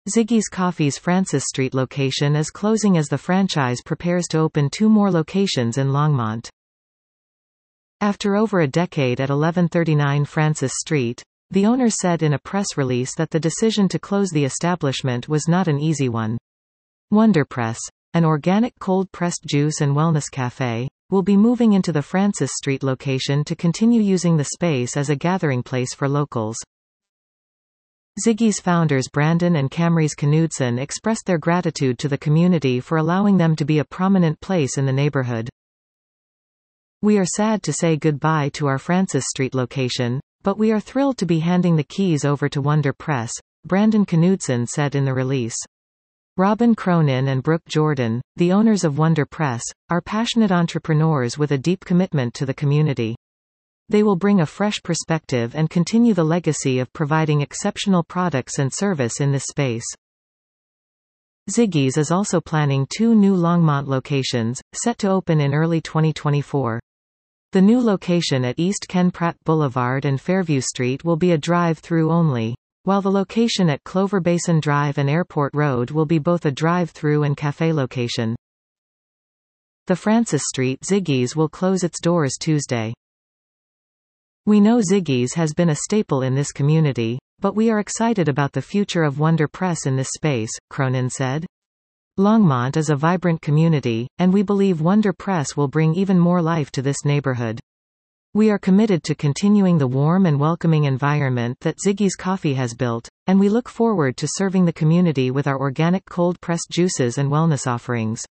Ziggy's Coffee's Francis Street location is closing as the franchise prepares to open 2 more locations in Longmont. After over a decade at 1139 Francis Street, the owners said in a press release that the decision to close the establishment was not an easy one. Wonderpress, an organic cold-pressed juice and wellness cafe, will be moving into the Francis Street location to continue using the space as a gathering place for locals. Ziggy's founders Brandon and Camrys Knudsen expressed their gratitude to the community for allowing them to be a prominent place in the neighborhood. "We are sad to say goodbye to our Francis Street location, but we are thrilled to be handing the keys over to Wonder Press," Brandon Knudsen said in the release. Robin Cronin and Brooke Jordan, the owners of Wonder Press, are passionate entrepreneurs with a deep commitment to the community. They will bring a fresh perspective and continue the legacy of providing exceptional products and service in this space. Ziggy's is also planning 2 new Longmont locations, set to open in early 2024. The new location at East Ken Pratt Boulevard and Fairview Street will be a drive-through only, while the location at Clover Basin Drive and Airport Road will be both a drive-through and cafe location. The Francis Street Ziggy's will close its doors Tuesday. "We know Ziggy's has been a staple in this community, but we are excited about the future of Wonder Press in this space," Cronin said. "Longmont is a vibrant community, and we believe Wonder Press will bring even more life to this neighborhood. We are committed to continuing the warm and welcoming environment that Ziggy's Coffee has built, and we look forward to serving the community with our organic cold-pressed juices and wellness offerings."